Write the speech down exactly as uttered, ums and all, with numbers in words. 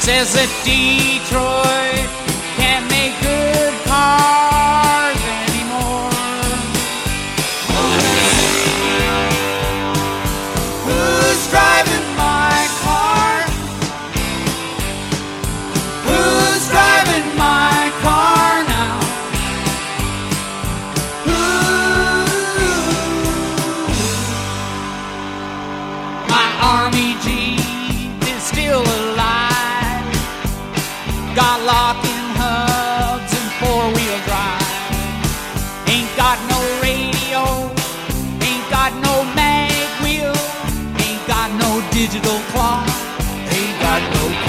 Says that Detroit can't make good cars anymore. Who's driving my car? Who's driving my car now? Who? My Army Jeep is still alive. Got locking hubs and four-wheel drive. Ain't got no radio, ain't got no mag wheel, ain't got no digital clock, ain't got no